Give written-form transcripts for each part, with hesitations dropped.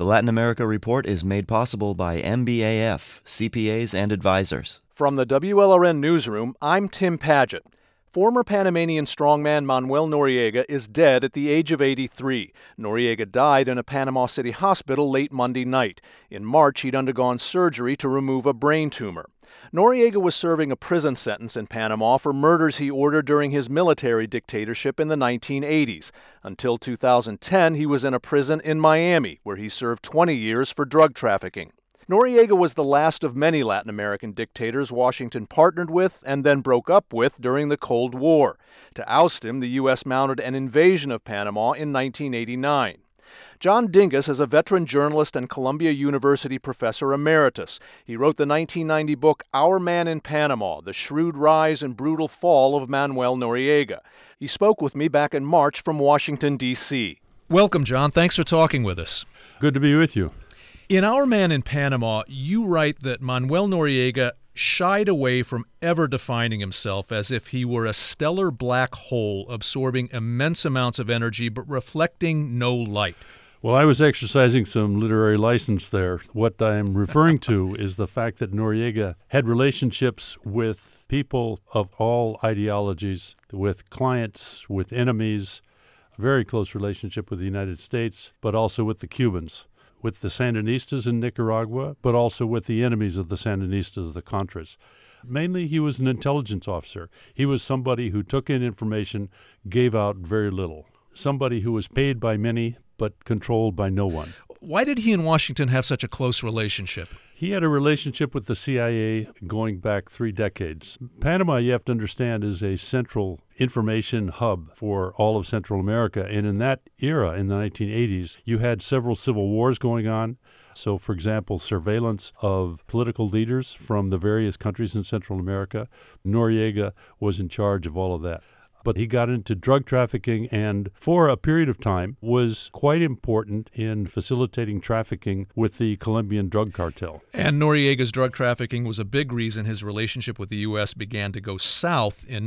The Latin America Report is made possible by MBAF, CPAs and advisors. From the WLRN Newsroom, I'm Tim Padgett. Former Panamanian strongman Manuel Noriega is dead at the age of 83. Noriega died in a Panama City hospital late Monday night. In March, he'd undergone surgery to remove a brain tumor. Noriega was serving a prison sentence in Panama for murders he ordered during his military dictatorship in the 1980s. Until 2010, he was in a prison in Miami, where he served 20 years for drug trafficking. Noriega was the last of many Latin American dictators Washington partnered with and then broke up with during the Cold War. To oust him, the U.S. mounted an invasion of Panama in 1989. John Dingus is a veteran journalist and Columbia University professor emeritus. He wrote the 1990 book Our Man in Panama, The Shrewd Rise and Brutal Fall of Manuel Noriega. He spoke with me back in March from Washington, D.C. Welcome, John. Thanks for talking with us. Good to be with you. In Our Man in Panama, you write that Manuel Noriega shied away from ever defining himself as if he were a stellar black hole absorbing immense amounts of energy but reflecting no light. Well, I was exercising some literary license there. What I'm referring to is the fact that Noriega had relationships with people of all ideologies, with clients, with enemies, a very close relationship with the United States, but also with the Cubans, with the Sandinistas in Nicaragua, but also with the enemies of the Sandinistas, the Contras. Mainly, he was an intelligence officer. He was somebody who took in information, gave out very little. Somebody who was paid by many, but controlled by no one. Why did he and Washington have such a close relationship? He had a relationship with the CIA going back 3 decades. Panama, you have to understand, is a central information hub for all of Central America. And in that era, in the 1980s, you had several civil wars going on. So, for example, surveillance of political leaders from the various countries in Central America. Noriega was in charge of all of that. But he got into drug trafficking and, for a period of time, was quite important in facilitating trafficking with the Colombian drug cartel. And Noriega's drug trafficking was a big reason his relationship with the U.S. began to go south in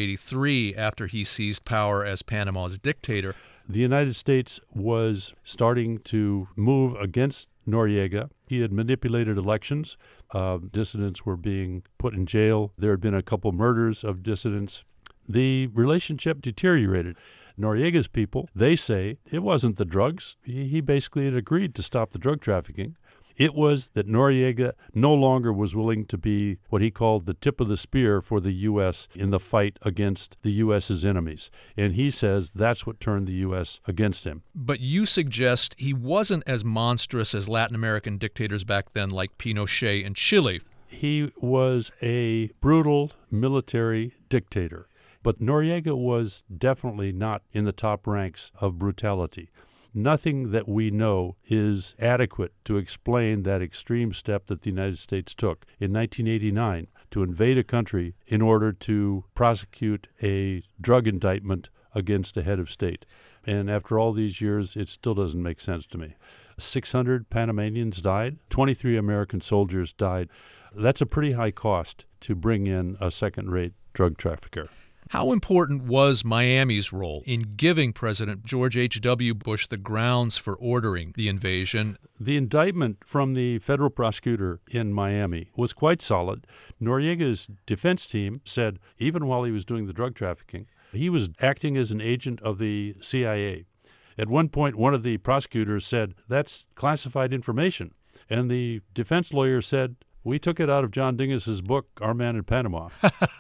1983 after he seized power as Panama's dictator. The United States was starting to move against Noriega. He had manipulated elections. Dissidents were being put in jail. There had been a couple murders of dissidents. The relationship deteriorated. Noriega's people, they say it wasn't the drugs. He basically had agreed to stop the drug trafficking. It was that Noriega no longer was willing to be what he called the tip of the spear for the U.S. in the fight against the U.S.'s enemies. And he says that's what turned the U.S. against him. But you suggest he wasn't as monstrous as Latin American dictators back then like Pinochet in Chile. He was a brutal military dictator. But Noriega was definitely not in the top ranks of brutality. Nothing that we know is adequate to explain that extreme step that the United States took in 1989 to invade a country in order to prosecute a drug indictment against a head of state. And after all these years, it still doesn't make sense to me. 600 Panamanians died. 23 American soldiers died. That's a pretty high cost to bring in a second-rate drug trafficker. How important was Miami's role in giving President George H.W. Bush the grounds for ordering the invasion? The indictment from the federal prosecutor in Miami was quite solid. Noriega's defense team said, even while he was doing the drug trafficking, he was acting as an agent of the CIA. At one point, one of the prosecutors said, that's classified information. And the defense lawyer said, we took it out of John Dingus's book, Our Man in Panama.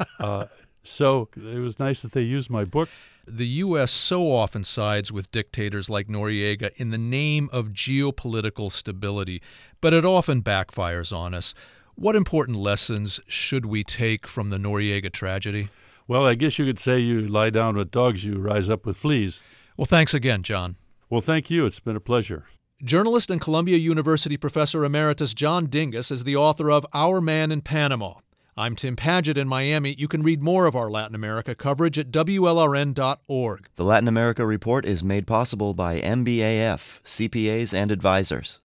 So it was nice that they used my book. The U.S. so often sides with dictators like Noriega in the name of geopolitical stability, but it often backfires on us. What important lessons should we take from the Noriega tragedy? Well, I guess you could say you lie down with dogs, you rise up with fleas. Well, thanks again, John. Well, thank you. It's been a pleasure. Journalist and Columbia University professor emeritus John Dingus is the author of Our Man in Panama. I'm Tim Padgett in Miami. You can read more of our Latin America coverage at WLRN.org. The Latin America Report is made possible by MBAF, CPAs and advisors.